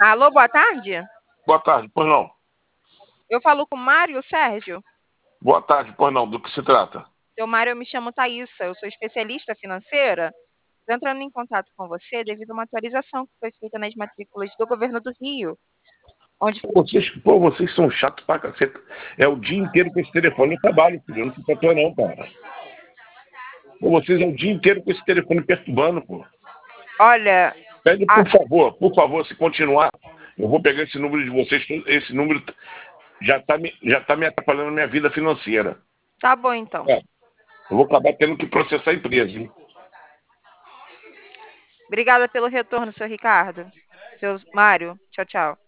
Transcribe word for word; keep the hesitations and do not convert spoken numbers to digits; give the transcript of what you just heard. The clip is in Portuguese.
Alô, boa tarde. Boa tarde, pois não. Eu falo com o Mário Sérgio. Boa tarde, pois não. Do que se trata? Seu Mário, eu me chamo Thaísa, eu sou especialista financeira. Estou entrando em contato com você devido a uma atualização que foi feita nas matrículas do governo do Rio, onde Pô, Vocês, pô, vocês são chatos pra caceta. É o dia inteiro com esse telefone no trabalho, filho. Eu não fico à toa, não, cara. Pô, vocês é o dia inteiro com esse telefone perturbando, pô. olha, Pede, a- por favor, por favor, se continuar, eu vou pegar esse número de vocês. Esse número já tá me, já tá me atrapalhando na minha vida financeira. tá bom então. É, eu vou acabar tendo que processar a empresa, hein? Obrigada pelo retorno, seu Ricardo. Seu Mário, tchau, tchau.